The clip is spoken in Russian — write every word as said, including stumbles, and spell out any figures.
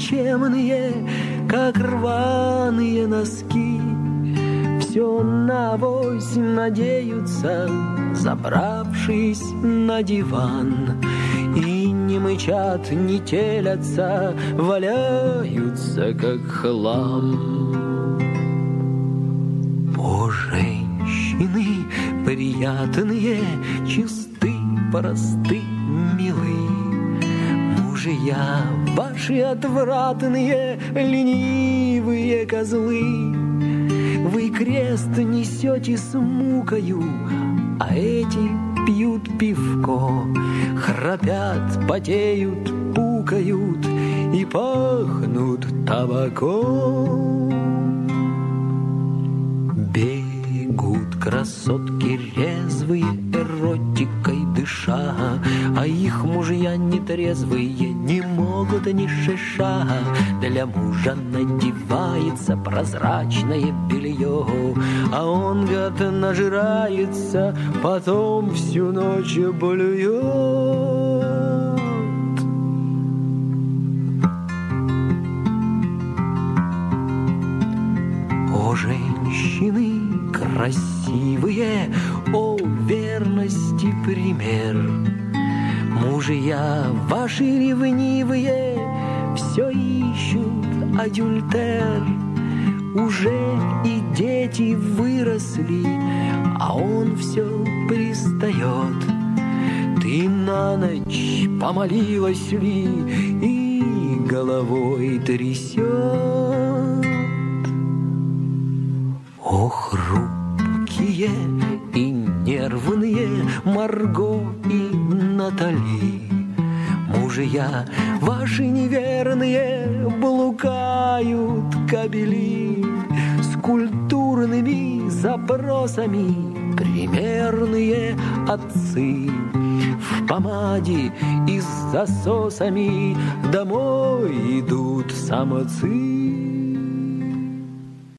никчемные, как рваные носки. Все навось надеются, забравшись на диван, и не мычат, не телятся, валяются, как хлам. О, женщины приятные, чисты, просты, милы, мужья ваши отвратные, ленивые козлы. Вы крест несете с мукою, а эти пьют пивко, храпят, потеют, пукают и пахнут табаком. Бегут красотки резвые, эротикой дыша, а их мужья нетрезвые не могут ни шиша. Для мужа надевается прозрачное белье, а он, гад, нажирается, потом всю ночь блюет. О, женщины красивые, о, верности пример, мужья ваши ревнивые все ищут адюльтер. Уже и дети выросли, а он все пристает. Ты на ночь помолилась ли и головой трясет? О, хрупкие и нервные Марго и Натали, мужья ваши неверные блукают кобели с культурными запросами. Примерные отцы в помаде и с засосами домой идут самцы.